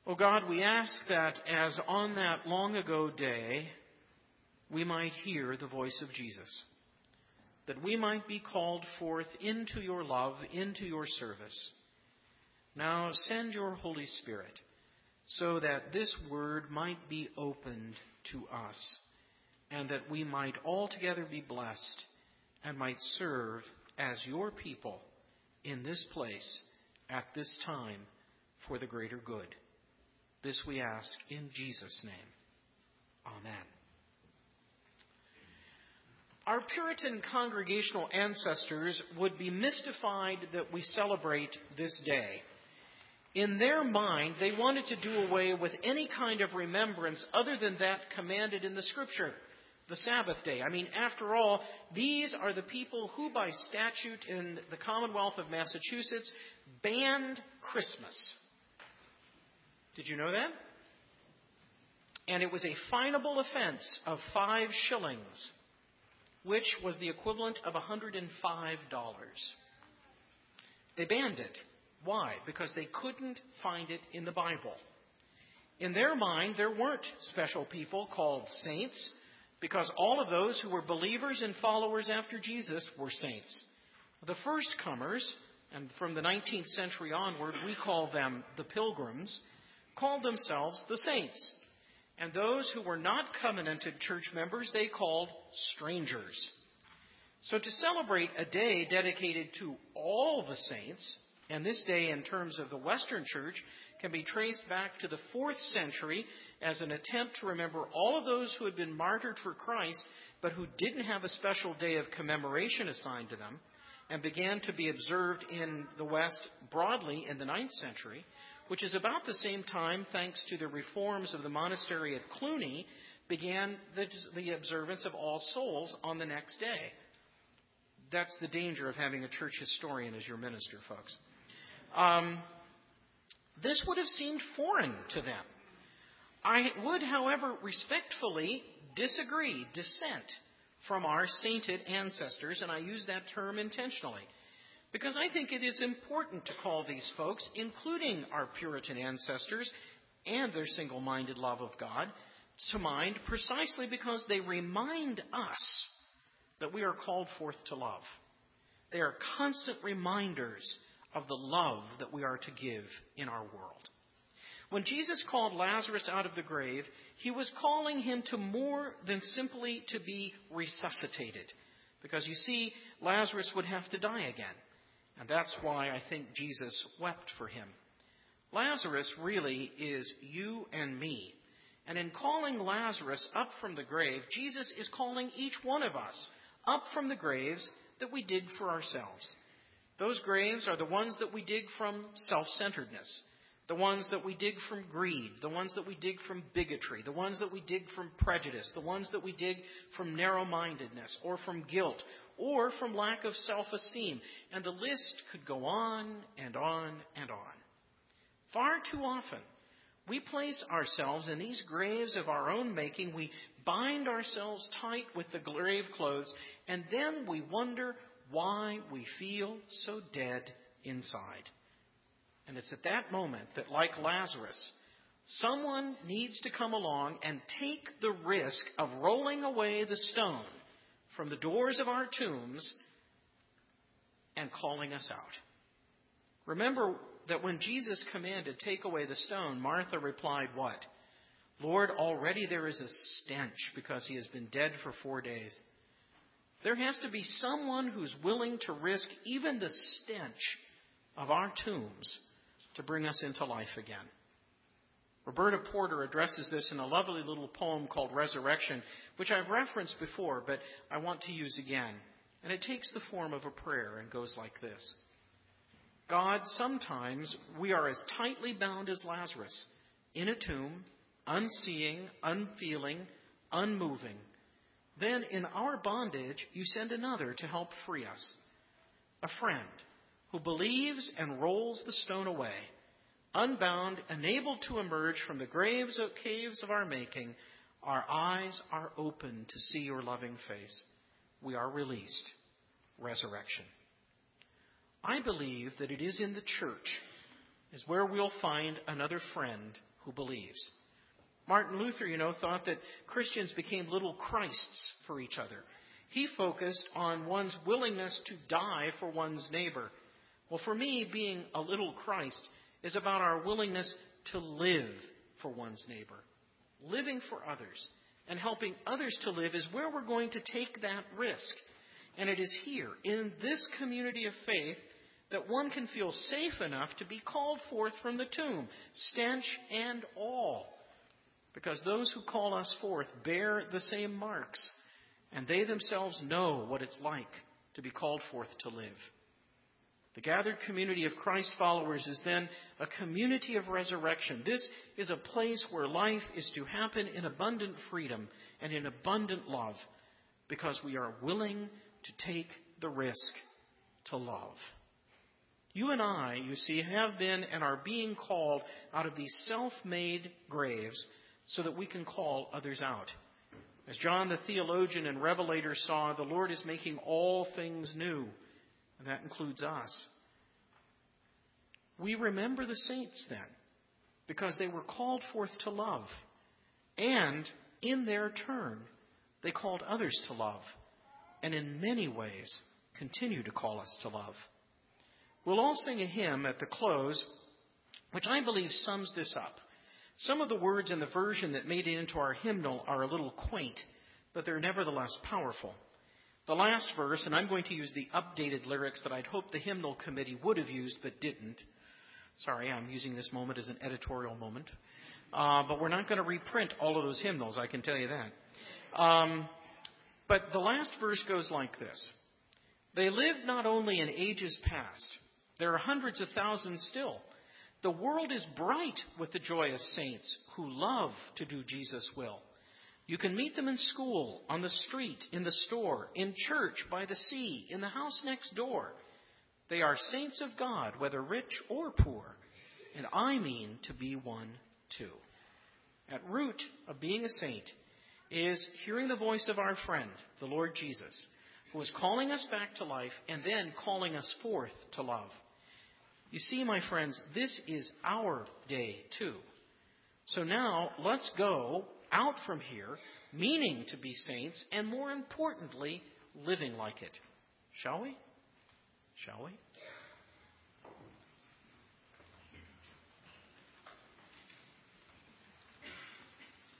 O God, we ask that as on that long ago day, we might hear the voice of Jesus, that we might be called forth into your love, into your service. Now send your Holy Spirit so that this word might be opened to us, and that we might altogether be blessed and might serve as your people in this place at this time for the greater good. This we ask in Jesus' name. Amen. Our Puritan congregational ancestors would be mystified that we celebrate this day. In their mind, they wanted to do away with any kind of remembrance other than that commanded in the Scripture, the Sabbath day. I mean, after all, these are the people who, by statute in the Commonwealth of Massachusetts, banned Christmas. Did you know that? And it was a finable offense of 5 shillings, which was the equivalent of $105. They banned it. Why? Because they couldn't find it in the Bible. In their mind, there weren't special people called saints, because all of those who were believers and followers after Jesus were saints. The first comers, and from the 19th century onward, we call them the Pilgrims, called themselves the saints. And those who were not covenanted church members, they called strangers. So to celebrate a day dedicated to all the saints, and this day in terms of the Western Church can be traced back to the 4th century as an attempt to remember all of those who had been martyred for Christ, but who didn't have a special day of commemoration assigned to them, and began to be observed in the West broadly in the 9th century, which is about the same time, thanks to the reforms of the monastery at Cluny, began the observance of All Souls on the next day. That's the danger of having a church historian as your minister, folks. This would have seemed foreign to them. I would, however, respectfully dissent from our sainted ancestors, and I use that term intentionally, because I think it is important to call these folks, including our Puritan ancestors and their single-minded love of God, to mind precisely because they remind us that we are called forth to love. They are constant reminders of the love that we are to give in our world. When Jesus called Lazarus out of the grave, he was calling him to more than simply to be resuscitated. Because you see, Lazarus would have to die again. And that's why I think Jesus wept for him. Lazarus really is you and me. And in calling Lazarus up from the grave, Jesus is calling each one of us up from the graves that we dig for ourselves. Those graves are the ones that we dig from self-centeredness, the ones that we dig from greed, the ones that we dig from bigotry, the ones that we dig from prejudice, the ones that we dig from narrow-mindedness or from guilt or from lack of self-esteem. And the list could go on and on and on. Far too often, we place ourselves in these graves of our own making. We bind ourselves tight with the grave clothes, and then we wonder why we feel so dead inside. And it's at that moment that, like Lazarus, someone needs to come along and take the risk of rolling away the stone from the doors of our tombs and calling us out. Remember that when Jesus commanded, "Take away the stone," Martha replied, what? "Lord, already there is a stench because he has been dead for 4 days." There has to be someone who's willing to risk even the stench of our tombs to bring us into life again. Roberta Porter addresses this in a lovely little poem called Resurrection, which I've referenced before, but I want to use again. And it takes the form of a prayer and goes like this. God, sometimes we are as tightly bound as Lazarus, in a tomb, unseeing, unfeeling, unmoving. Then in our bondage, you send another to help free us. A friend who believes and rolls the stone away, unbound, enabled to emerge from the caves of our making. Our eyes are open to see your loving face. We are released. Resurrection. I believe that it is in the church is where we'll find another friend who believes. Martin Luther, thought that Christians became little Christs for each other. He focused on one's willingness to die for one's neighbor. Well, for me, being a little Christ is about our willingness to live for one's neighbor. Living for others and helping others to live is where we're going to take that risk. And it is here, in this community of faith, that one can feel safe enough to be called forth from the tomb, stench and all. Because those who call us forth bear the same marks, and they themselves know what it's like to be called forth to live. The gathered community of Christ followers is then a community of resurrection. This is a place where life is to happen in abundant freedom and in abundant love, because we are willing to take the risk to love. You and I, you see, have been and are being called out of these self-made graves so that we can call others out. As John the theologian and revelator saw, the Lord is making all things new, and that includes us. We remember the saints then, because they were called forth to love, and in their turn, they called others to love, and in many ways continue to call us to love. We'll all sing a hymn at the close, which I believe sums this up. Some of the words in the version that made it into our hymnal are a little quaint, but they're nevertheless powerful. The last verse, and I'm going to use the updated lyrics that I'd hoped the hymnal committee would have used but didn't. Sorry, I'm using this moment as an editorial moment. But we're not going to reprint all of those hymnals, I can tell you that. But the last verse goes like this. They lived not only in ages past. There are hundreds of thousands still. The world is bright with the joyous saints who love to do Jesus' will. You can meet them in school, on the street, in the store, in church, by the sea, in the house next door. They are saints of God, whether rich or poor, and I mean to be one too. At root of being a saint is hearing the voice of our friend, the Lord Jesus, who is calling us back to life and then calling us forth to love. You see, my friends, this is our day too. So now let's go out from here, meaning to be saints, and more importantly, living like it. Shall we? Shall we?